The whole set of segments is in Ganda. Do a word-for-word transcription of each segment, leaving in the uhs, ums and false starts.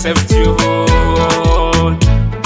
Septune.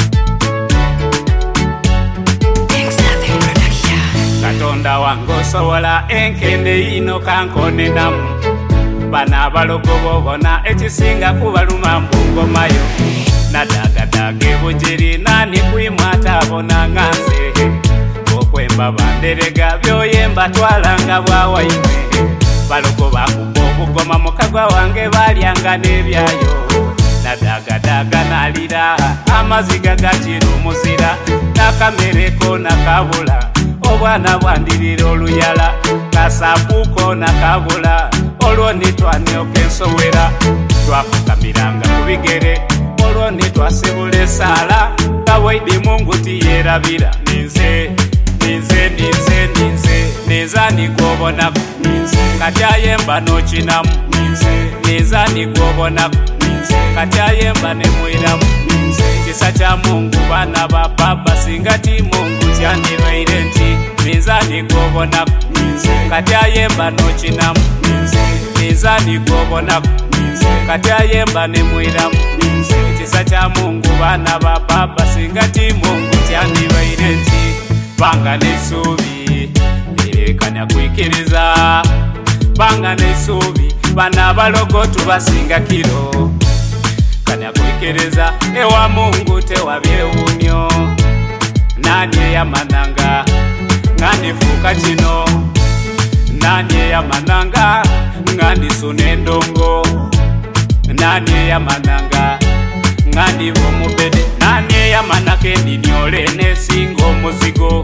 Katonda wange osobola enkende ino kankone namu bana abalogo bobona ekisinga kubaluma mbungomayo nadagadaga ebujiri nani kwimwata abona nganze okwemba banderega byoyemba twalanga bwawaime balogo bakuba obugoma mukagwa wange balyanga n'ebyayo nadagadaga nalira amaziga gakira omuzira nakamereko nakabula obwana bwandirira oluyala kasapuko nakabula olwo nitwanyoka ensowera twafukamiranga ku bigere olwo nitwasibula esaala kawaidi mungu tiyerabira ninze ninze ninze ninze neza nigwobonaku ninze kati ayemba nokinamu ninze neza nigwobonaku ninze kati ayemba nemwiramu ninze kisa kya mungu bana ba baba singa ti mungu kyandibaire nti neza nigwobonaku ninze kati ayemba nokinamu ninze neza nigwobonaku ninze kati ayemba nemwiramu ninze kisa kya mungu bana ba baba singa ti mungu kyandibaire nti banga nesuubi erekanya kwikiriza banga nesuubi bana balogo tubasinga kiro kanya kwikiriza ewa mungu tewabyewunyo nani eyamananga ngandifuuka kino nani eyamananga ngandisuna endongo nani eyamananga ngandiva omubede nani eyamanaka endinyola enesinga omuzigo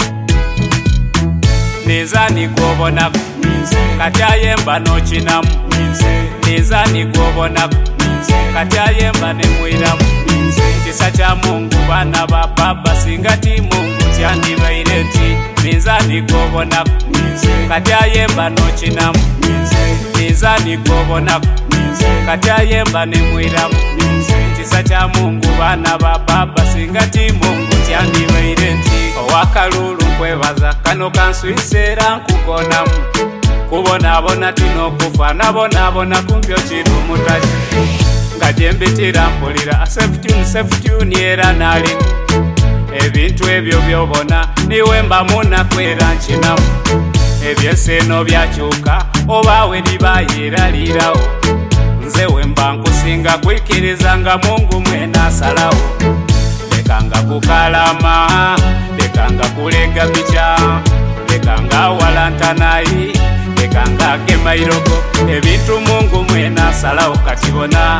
neza nigwobonaku kati ayemba nokinamu neza nigwobonaku kati ayemba nemwiramu kisa kya mungu bana ba baba singa ti mungu kyandibaire nti neza nigwobonaku kati ayemba nokinamu neza nigwobonaku kati ayemba nemwiramu kisa kya mungu bana ba baba singa ti mungu kyandibaire nti owakalulu nkwebaza kano kanswisera nkukonamu kubonabona tinokufa nabonabona kumpyo kiri omutaki nga gyembitira mpulira Septune Septune era nalimu ebintu ebyo byobona niwe mbamu nakwera nkinamu ebyeseeno byakyuka obawe libayiralirawo nze wemba nkusinga kwikiriza nga mungu mwena asalawo lekanga kukalama lekanga kulega bica lekanga walantanayi lekanga gemairogo ebintu mungu mwena asalawo katibona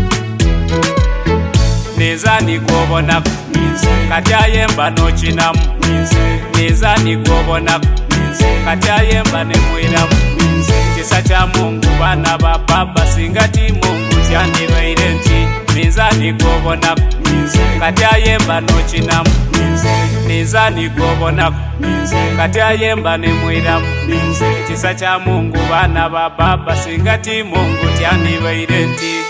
neza nigwobonaku kati ayemba nokinamu neza nigwobonaku kati ayemba nemwiramu kisa kya mungu bana ba baba singa ti mungu kyandibaire nti neza nigwobonaku kati ayemba nokinamu neza nigwobonaku kati ayemba nemwiramu kisa kya mungu bana ba baba singa ti mungu kyandibaire nti